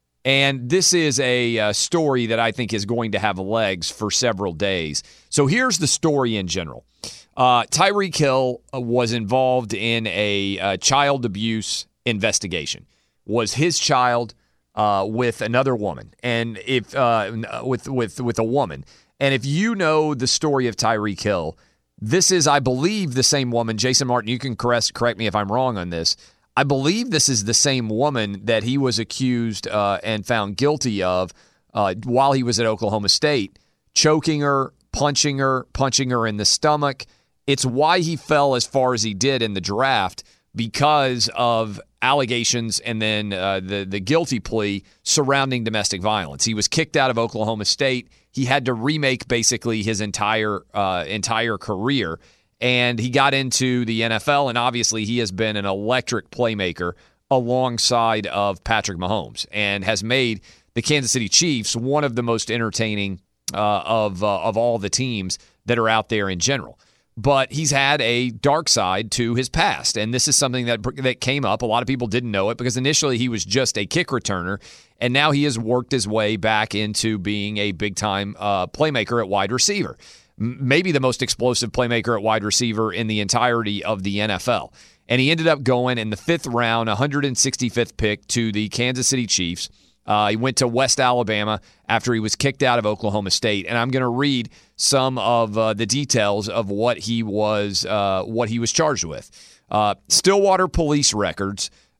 and this is a uh, story that I think is going to have legs for several days. So here's the story in general. Uh, Tyreek Hill was involved in a uh, child abuse investigation. Was his child uh, with another woman, and if uh, with with with a woman. And if you know the story of Tyreek Hill, this is, I believe, the same woman. Jason Martin, you can correct, correct me if I'm wrong on this. I believe this is the same woman that he was accused uh, and found guilty of uh, while he was at Oklahoma State, choking her, punching her, punching her in the stomach. It's why he fell as far as he did in the draft, because of allegations and then uh, the, the guilty plea surrounding domestic violence. He was kicked out of Oklahoma State. He had to remake basically his entire uh, entire career, and he got into the N F L, and obviously he has been an electric playmaker alongside of Patrick Mahomes and has made the Kansas City Chiefs one of the most entertaining uh, of uh, of all the teams that are out there in general. But he's had a dark side to his past, and this is something that that came up. A lot of people didn't know it because initially he was just a kick returner, and now he has worked his way back into being a big-time uh, playmaker at wide receiver, M- maybe the most explosive playmaker at wide receiver in the entirety of the N F L. And he ended up going in the fifth round, one hundred sixty-fifth pick to the Kansas City Chiefs. Uh, he went to West Alabama after he was kicked out of Oklahoma State, and I'm going to read some of uh, the details of what he was uh, what he was charged with. Uh, Stillwater police records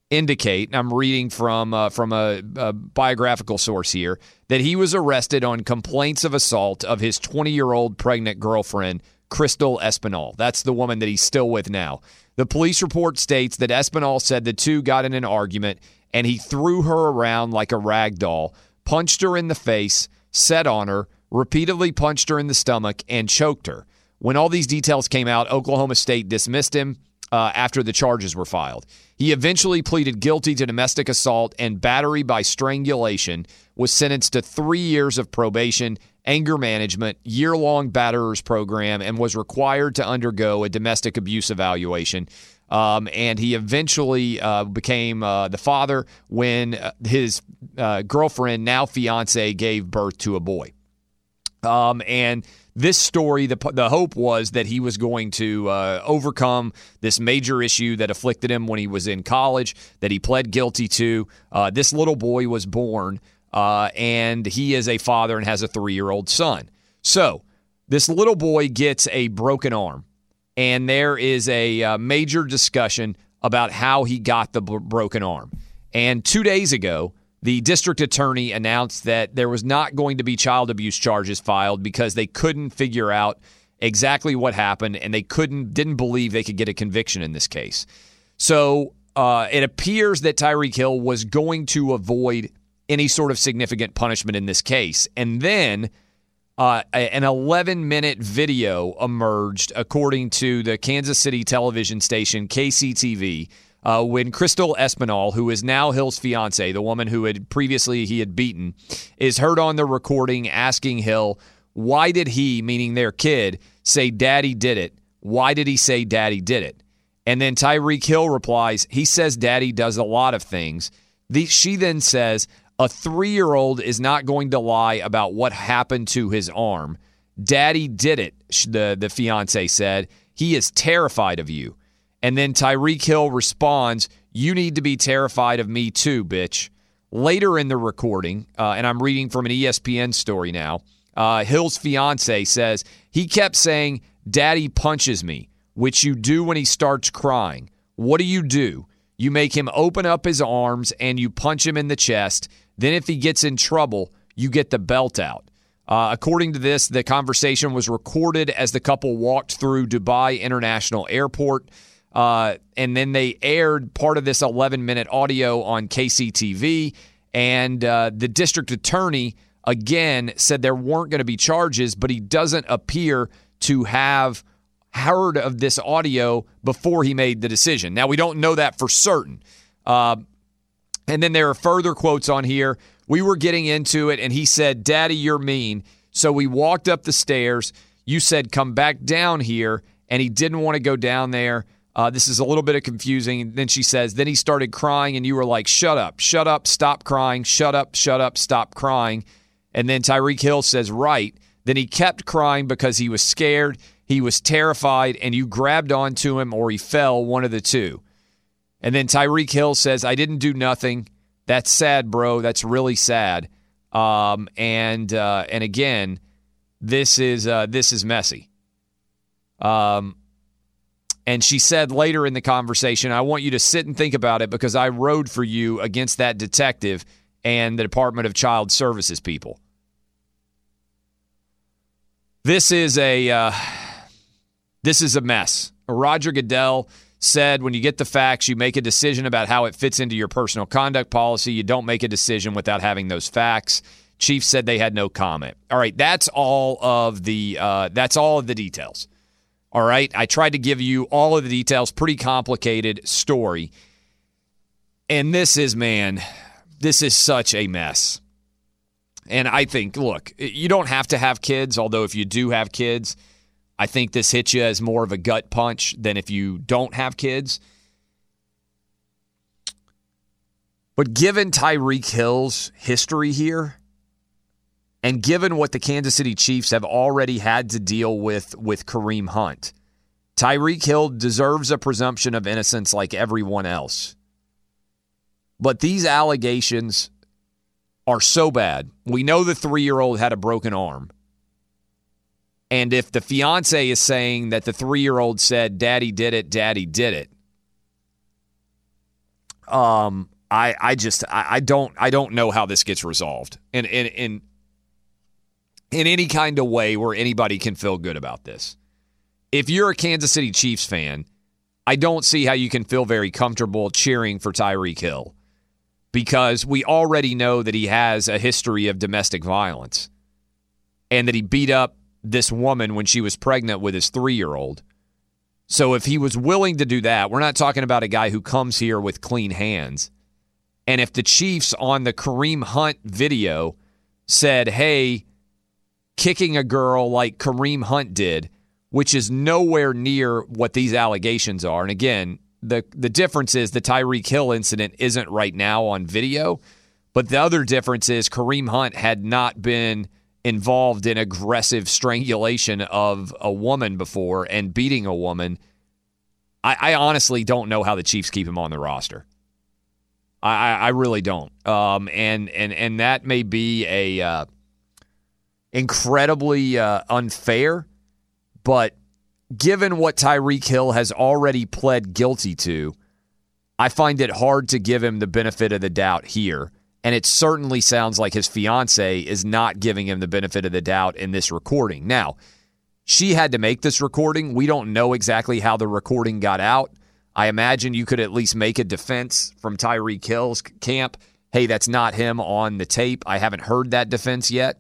indicate, and I'm reading from uh, from a, a biographical source here, that he was arrested on complaints of assault of his twenty-year-old pregnant girlfriend, Crystal Espinal. That's the woman that he's still with now. The police report states that Espinal said the two got in an argument and he threw her around like a rag doll, punched her in the face, set on her, repeatedly punched her in the stomach, and choked her. When all these details came out, Oklahoma State dismissed him uh, after the charges were filed. He eventually pleaded guilty to domestic assault and battery by strangulation, was sentenced to three years of probation, anger management, year-long batterers program, and was required to undergo a domestic abuse evaluation. Um, and he eventually uh, became uh, the father when uh, his uh, girlfriend, now fiance, gave birth to a boy. Um, and this story, the the hope was that he was going to uh, overcome this major issue that afflicted him when he was in college, that he pled guilty to. Uh, this little boy was born, uh, and he is a father and has a three-year-old son. So this little boy gets a broken arm, and there is a uh, major discussion about how he got the b- broken arm. And two days ago, the district attorney announced that there was not going to be child abuse charges filed because they couldn't figure out exactly what happened, and they couldn't didn't believe they could get a conviction in this case. So uh, it appears that Tyreek Hill was going to avoid any sort of significant punishment in this case. And then uh, an eleven-minute video emerged, according to the Kansas City television station K C T V, Uh, when Crystal Espinal, who is now Hill's fiance, the woman who had previously he had beaten, is heard on the recording asking Hill, why did he, meaning their kid, say Daddy did it? Why did he say Daddy did it? And then Tyreek Hill replies, he says Daddy does a lot of things. The, she then says, a three-year-old is not going to lie about what happened to his arm. Daddy did it, the, the fiance said. He is terrified of you. And then Tyreek Hill responds, you need to be terrified of me too, bitch. Later in the recording, uh, and I'm reading from an E S P N story now, uh, Hill's fiance says, he kept saying, Daddy punches me, which you do when he starts crying. What do you do? You make him open up his arms and you punch him in the chest. Then if he gets in trouble, you get the belt out. Uh, according to this, the conversation was recorded as the couple walked through Dubai International Airport. Uh, and then they aired part of this eleven-minute audio on K C T V, and uh, the district attorney, again, said there weren't going to be charges, but he doesn't appear to have heard of this audio before he made the decision. Now, we don't know that for certain. Uh, and then there are further quotes on here. We were getting into it, and he said, Daddy, you're mean. So we walked up the stairs. You said, come back down here, and he didn't want to go down there. Uh, this is a little bit of confusing. And then she says, then he started crying, and you were like, shut up, shut up, stop crying, shut up, shut up, stop crying. And then Tyreek Hill says, right. Then he kept crying because he was scared, he was terrified, and you grabbed onto him or he fell, one of the two. And then Tyreek Hill says, I didn't do nothing. That's sad, bro. That's really sad. Um, and uh, and again, this is uh, this is messy. Um. And she said later in the conversation, I want you to sit and think about it because I rode for you against that detective and the Department of Child Services people. This is a uh, this is a mess. Roger Goodell said when you get the facts, you make a decision about how it fits into your personal conduct policy. You don't make a decision without having those facts. Chief said they had no comment. All right, that's all of the uh, that's all of the details. All right, I tried to give you all of the details, pretty complicated story. And this is, man, this is such a mess. And I think, look, you don't have to have kids, although if you do have kids, I think this hits you as more of a gut punch than if you don't have kids. But given Tyreek Hill's history here, and given what the Kansas City Chiefs have already had to deal with with Kareem Hunt, Tyreek Hill deserves a presumption of innocence like everyone else. But these allegations are so bad. We know the three-year-old had a broken arm. And if the fiance is saying that the three-year-old said, Daddy did it, Daddy did it, um, I I just I, I don't I don't know how this gets resolved in in in in any kind of way where anybody can feel good about this. If you're a Kansas City Chiefs fan, I don't see how you can feel very comfortable cheering for Tyreek Hill, because we already know that he has a history of domestic violence and that he beat up this woman when she was pregnant with his three-year-old. So if he was willing to do that, we're not talking about a guy who comes here with clean hands. And if the Chiefs on the Kareem Hunt video said, hey, kicking a girl like Kareem Hunt did, which is nowhere near what these allegations are. And again, the the difference is the Tyreek Hill incident isn't right now on video, but the other difference is Kareem Hunt had not been involved in aggressive strangulation of a woman before and beating a woman. I, I honestly don't know how the Chiefs keep him on the roster. I, I really don't. Um, and and and that may be a uh, incredibly uh, unfair. But given what Tyreek Hill has already pled guilty to, I find it hard to give him the benefit of the doubt here. And it certainly sounds like his fiance is not giving him the benefit of the doubt in this recording. Now, she had to make this recording. We don't know exactly how the recording got out. I imagine you could at least make a defense from Tyreek Hill's camp. Hey, that's not him on the tape. I haven't heard that defense yet.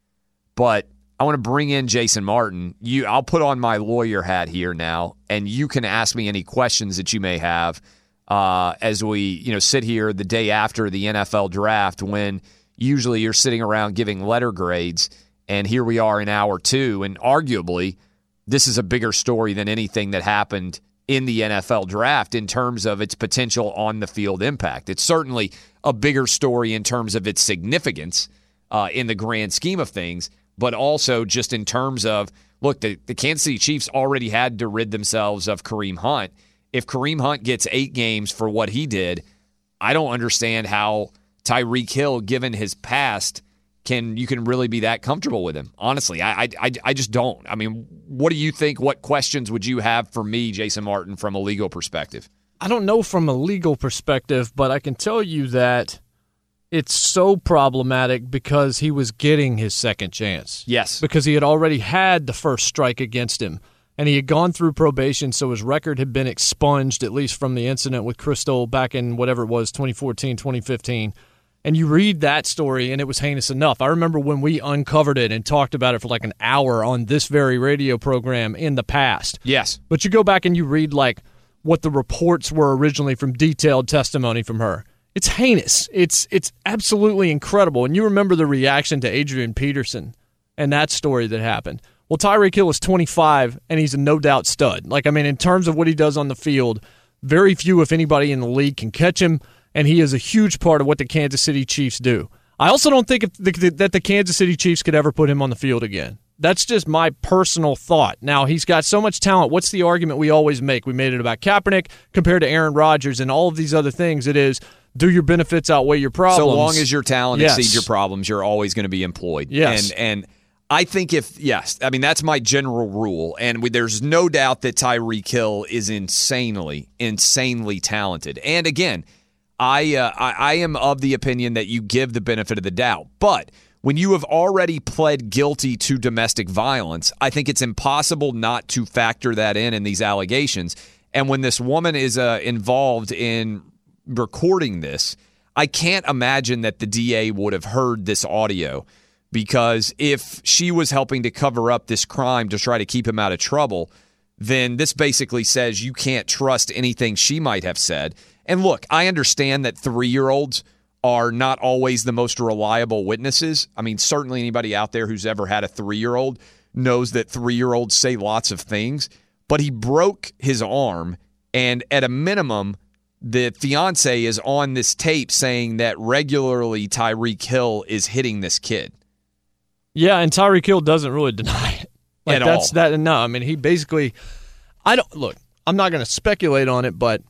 But I want to bring in Jason Martin. You, I'll put on my lawyer hat here now, and you can ask me any questions that you may have uh, as we, you know, sit here the day after the N F L draft, when usually you're sitting around giving letter grades, and here we are in hour two, and arguably this is a bigger story than anything that happened in the N F L draft in terms of its potential on-the-field impact. It's certainly a bigger story in terms of its significance uh, in the grand scheme of things, but also just in terms of, look, the, the Kansas City Chiefs already had to rid themselves of Kareem Hunt. If Kareem Hunt gets eight games for what he did, I don't understand how Tyreek Hill, given his past, can you can really be that comfortable with him. Honestly, I, I, I just don't. I mean, what do you think? What questions would you have for me, Jason Martin, from a legal perspective? I don't know from a legal perspective, but I can tell you that it's so problematic because he was getting his second chance. Yes. Because he had already had the first strike against him, and he had gone through probation, so his record had been expunged, at least from the incident with Crystal back in whatever it was, twenty fourteen, twenty fifteen. And you read that story, and it was heinous enough. I remember when we uncovered it and talked about it for like an hour on this very radio program in the past. Yes. But you go back and you read like what the reports were originally from detailed testimony from her. It's heinous. It's it's absolutely incredible. And you remember the reaction to Adrian Peterson and that story that happened. Well, Tyreek Hill is twenty-five, and he's a no-doubt stud. Like, I mean, in terms of what he does on the field, very few, if anybody in the league, can catch him, and he is a huge part of what the Kansas City Chiefs do. I also don't think if the, that the Kansas City Chiefs could ever put him on the field again. That's just my personal thought. Now, he's got so much talent. What's the argument we always make? We made it about Kaepernick compared to Aaron Rodgers and all of these other things. It is, do your benefits outweigh your problems? So long as your talent yes. exceeds your problems, you're always going to be employed. Yes. And, and I think if, yes, I mean, that's my general rule. And we, there's no doubt that Tyreek Hill is insanely, insanely talented. And again, I, uh, I, I am of the opinion that you give the benefit of the doubt. But when you have already pled guilty to domestic violence, I think it's impossible not to factor that in in these allegations. And when this woman is uh, involved in recording this, I can't imagine that the D A would have heard this audio, because if she was helping to cover up this crime to try to keep him out of trouble, then this basically says you can't trust anything she might have said. And look, I understand that three-year-olds are not always the most reliable witnesses. I mean, certainly anybody out there who's ever had a three-year-old knows that three-year-olds say lots of things. But he broke his arm, and at a minimum, the fiance is on this tape saying that regularly Tyreek Hill is hitting this kid. Yeah, and Tyreek Hill doesn't really deny it. Like At that's all. that. No, I mean, he basically. I don't look. I'm not going to speculate on it, but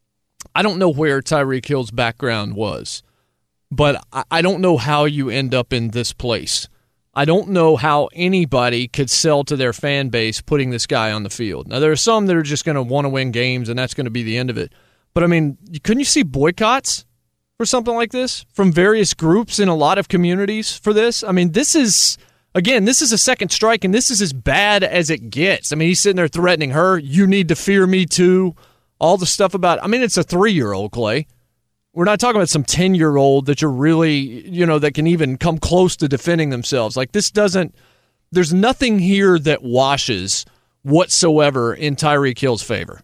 I don't know where Tyreek Hill's background was. But I, I don't know how you end up in this place. I don't know how anybody could sell to their fan base putting this guy on the field. Now, there are some that are just going to want to win games, and that's going to be the end of it. But, I mean, couldn't you see boycotts for something like this from various groups in a lot of communities for this? I mean, this is, again, this is a second strike, and this is as bad as it gets. I mean, he's sitting there threatening her, you need to fear me too, all the stuff about, I mean, it's a three-year-old, Clay. We're not talking about some ten-year-old that you're really, you know, that can even come close to defending themselves. Like, this doesn't, there's nothing here that washes whatsoever in Tyreek Hill's favor.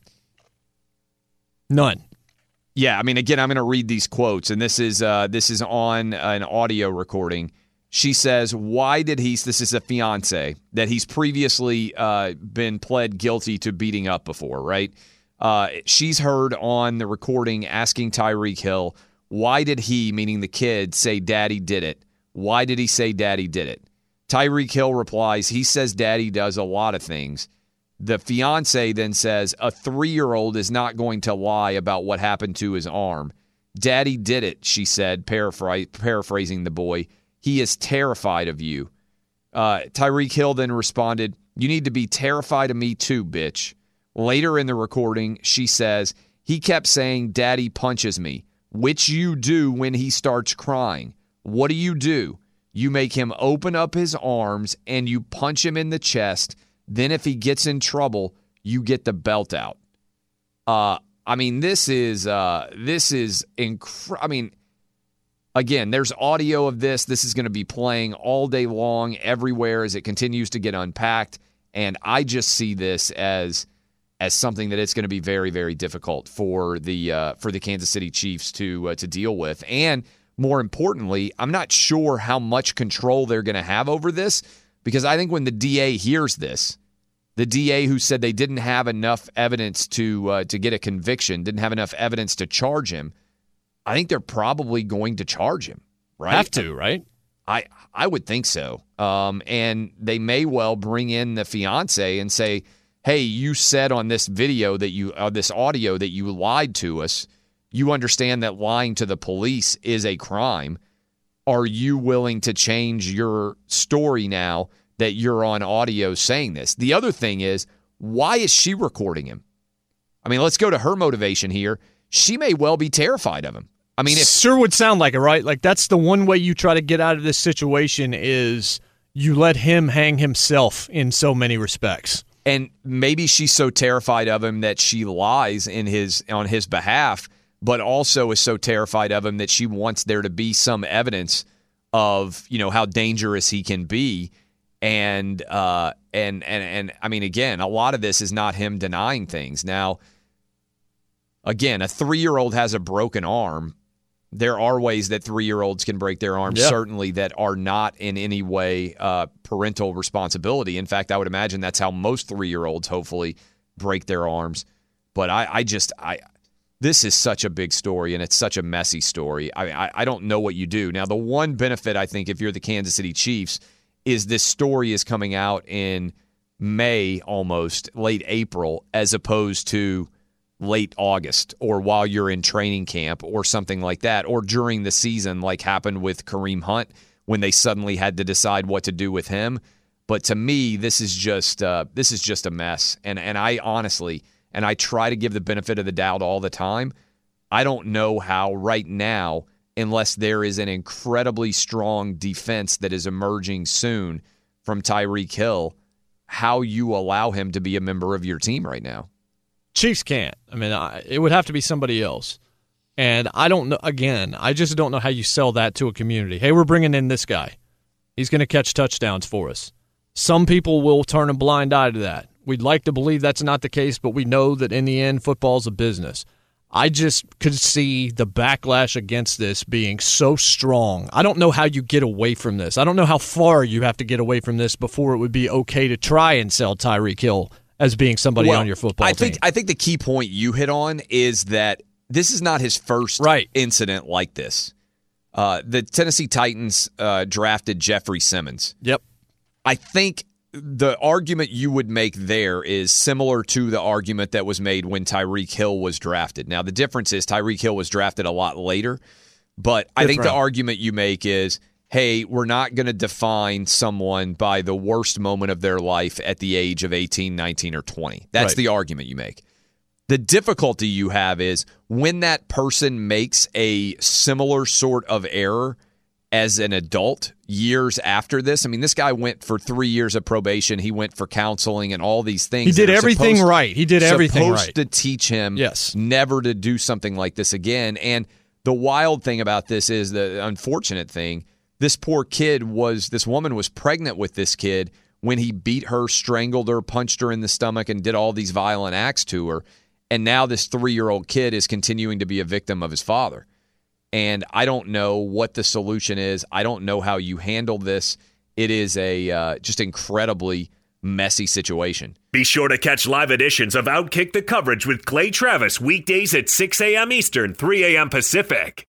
None. Yeah, I mean, again, I'm going to read these quotes, and this is uh, this is on an audio recording. She says, why did he, this is a fiance, that he's previously uh, been pled guilty to beating up before, right? Uh, she's heard on the recording asking Tyreek Hill, why did he, meaning the kid, say daddy did it? Why did he say daddy did it? Tyreek Hill replies, he says daddy does a lot of things. The fiance then says, a three-year-old is not going to lie about what happened to his arm. Daddy did it, she said, paraphr- paraphrasing the boy. He is terrified of you. Uh, Tyreek Hill then responded, you need to be terrified of me too, bitch. Later in the recording, she says, he kept saying, daddy punches me, which you do when he starts crying. What do you do? You make him open up his arms and you punch him in the chest. Then if he gets in trouble, you get the belt out. Uh, I mean, this is, uh, this is, inc- I mean, again, there's audio of this. This is going to be playing all day long everywhere as it continues to get unpacked. And I just see this as as something that it's going to be very, very difficult for the uh, for the Kansas City Chiefs to uh, to deal with. And more importantly, I'm not sure how much control they're going to have over this, because I think when the D A hears this, the D A who said they didn't have enough evidence to uh, to get a conviction, didn't have enough evidence to charge him, I think they're probably going to charge him, right? Have to, right? I I would think so. Um, and they may well bring in the fiance and say, hey, you said on this video that you, uh, this audio that you lied to us. You understand that lying to the police is a crime. Are you willing to change your story now that you're on audio saying this? The other thing is, why is she recording him? I mean, let's go to her motivation here. She may well be terrified of him. I mean, it sure would sound like it, right? Like, that's the one way you try to get out of this situation is you let him hang himself in so many respects. And maybe she's so terrified of him that she lies in his on his behalf, but also is so terrified of him that she wants there to be some evidence of, you know, how dangerous he can be. And uh, and and and I mean, again, a lot of this is not him denying things. Now, again, a three-year-old has a broken arm. There are ways that three-year-olds can break their arms, yeah. certainly, that are not in any way uh, parental responsibility. In fact, I would imagine that's how most three-year-olds hopefully break their arms. But I, I just, I, this is such a big story, and it's such a messy story. I, I, I don't know what you do. Now, the one benefit, I think, if you're the Kansas City Chiefs, is this story is coming out in May almost, late April, as opposed to late August or while you're in training camp or something like that, or during the season like happened with Kareem Hunt when they suddenly had to decide what to do with him. But to me, this is just uh, this is just a mess. And and I honestly, and I try to give the benefit of the doubt all the time, I don't know how right now, unless there is an incredibly strong defense that is emerging soon from Tyreek Hill, how you allow him to be a member of your team right now. Chiefs can't. I mean, I, it would have to be somebody else. And I don't know, again, I just don't know how you sell that to a community. Hey, we're bringing in this guy. He's going to catch touchdowns for us. Some people will turn a blind eye to that. We'd like to believe that's not the case, but we know that in the end, football's a business. I just could see the backlash against this being so strong. I don't know how you get away from this. I don't know how far you have to get away from this before it would be okay to try and sell Tyreek Hill as being somebody well, on your football I think, team. I think the key point you hit on is that this is not his first right. incident like this. Uh, the Tennessee Titans uh, drafted Jeffrey Simmons. Yep. I think the argument you would make there is similar to the argument that was made when Tyreek Hill was drafted. Now, the difference is Tyreek Hill was drafted a lot later, but Fifth I think round. The argument you make is, hey, we're not going to define someone by the worst moment of their life at the age of eighteen, nineteen, or twenty. That's right. The argument you make. The difficulty you have is when that person makes a similar sort of error as an adult years after this. I mean, this guy went for three years of probation. He went for counseling and all these things. He did everything supposed, right. He did everything supposed right. to teach him yes. never to do something like this again. And the wild thing about this is the unfortunate thing. This poor kid was, this woman was pregnant with this kid when he beat her, strangled her, punched her in the stomach, and did all these violent acts to her. And now this three-year-old kid is continuing to be a victim of his father. And I don't know what the solution is. I don't know how you handle this. It is a uh, just incredibly messy situation. Be sure to catch live editions of Outkick the Coverage with Clay Travis weekdays at six a.m. Eastern, three a.m. Pacific.